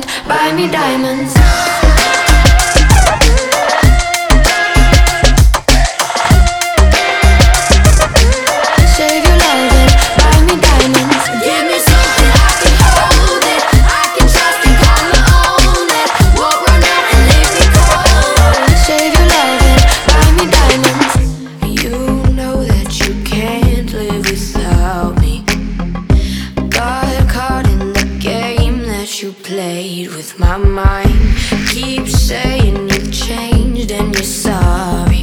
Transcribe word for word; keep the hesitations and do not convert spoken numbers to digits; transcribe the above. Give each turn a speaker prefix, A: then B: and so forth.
A: buy me diamonds. Save your love and buy me diamonds. Give me something I can hold it, I can trust and call my own it. Won't run out and leave me cold. Save your love and buy me diamonds. You know that you can't live without me. Got caught in the game that you played with my mind. Keep saying you've changed and you're sorry.